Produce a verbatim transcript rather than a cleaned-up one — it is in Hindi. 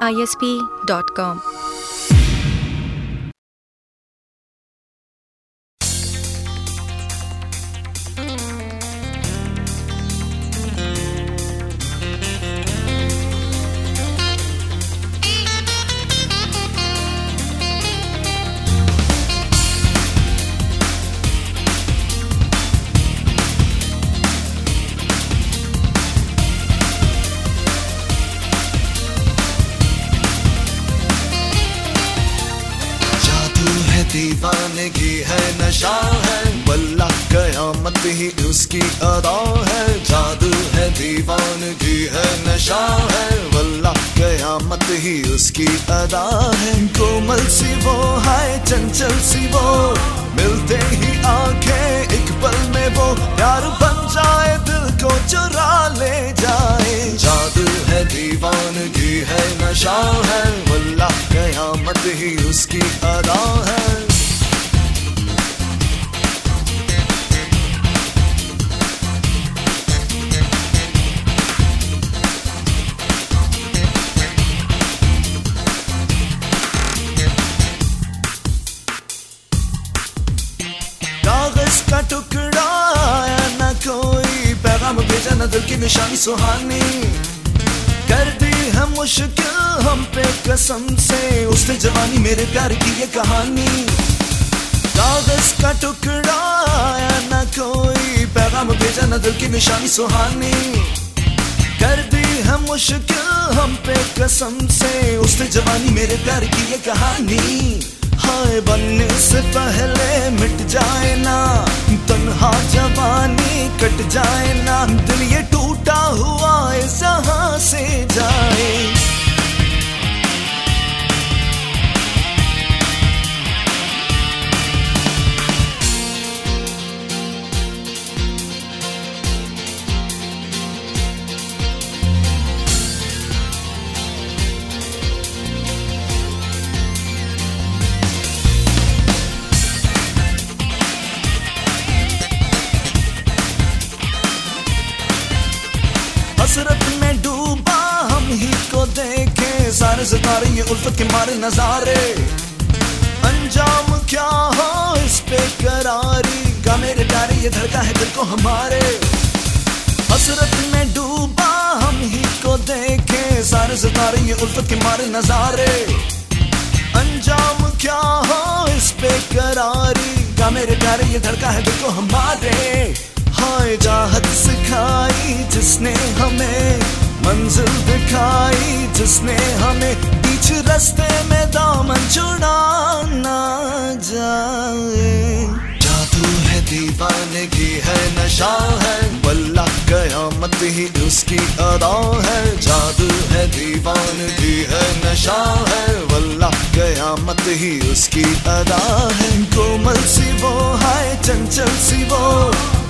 आई एस पी डॉट कॉम। दीवानगी है, नशा है, वल्लाह कयामत ही उसकी अदा है। जादू है, दीवानगी है, नशा है, वल्लाह कयामत ही उसकी अदा है। कोमल सी वो है, चंचल सी वो, मिलते ही आंखें एक पल में वो प्यार बन जाए, दिल को चुरा ले जाए। जादू है, दीवानगी है, नशा है, वल्लाह कयामत ही उसकी अदा है। कागज का टुकड़ा आया न कोई, पैगाम भेजा न दिल की निशानी सुहानी, कर दी है मुश्किल हम पे कसम से उसने जवानी मेरे प्यार की ये कहानी। कागज का टुकड़ा आया न कोई, पैगाम भेजा न दिल की निशानी सुहानी, कर दी है मुश्किल हम पे कसम से उसने जवानी मेरे प्यार की ये कहानी। हाय बनने से पहले मिट जाए ना, तन्हा जवानी कट जाए ना, दिल ये टूटा हुआ जहां से जाए। हसरत में डूबा हम ही को देखे, सारे सितारे ये उल्फत के मारे नजारे, अंजाम क्या हो इस पे करारी का मेरे प्यारे ये धड़का है दिल को हमारे। हसरत में डूबा हम ही को देखे, सारे सितारे ये उल्फत के मारे नजारे, अंजाम क्या हो इस पे करारी का मेरे प्यारे ये धड़का है दिल को हमारे। हाय चाहत सिखाई जिसने हमें, मंजिल दिखाई जिसने हमें, बीच रास्ते में दामन छुड़ाना जाए। जादू है, दीवानगी है, नशा है, वल्लाह कयामत ही उसकी अदा है। जादू है, दीवानगी है, नशा है, वल्लाह कयामत ही उसकी अदा है। कोमल सी वो है, चंचल सी वो,